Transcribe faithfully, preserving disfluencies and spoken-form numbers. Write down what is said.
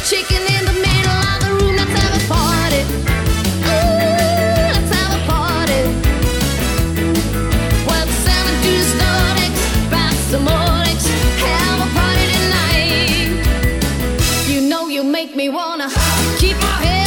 Chicken in the middle of the room, let's have a party. Ooh, let's have a party. Well, seven to the Nordics, pass some Nordics, have a party tonight. You know you make me wanna keep my head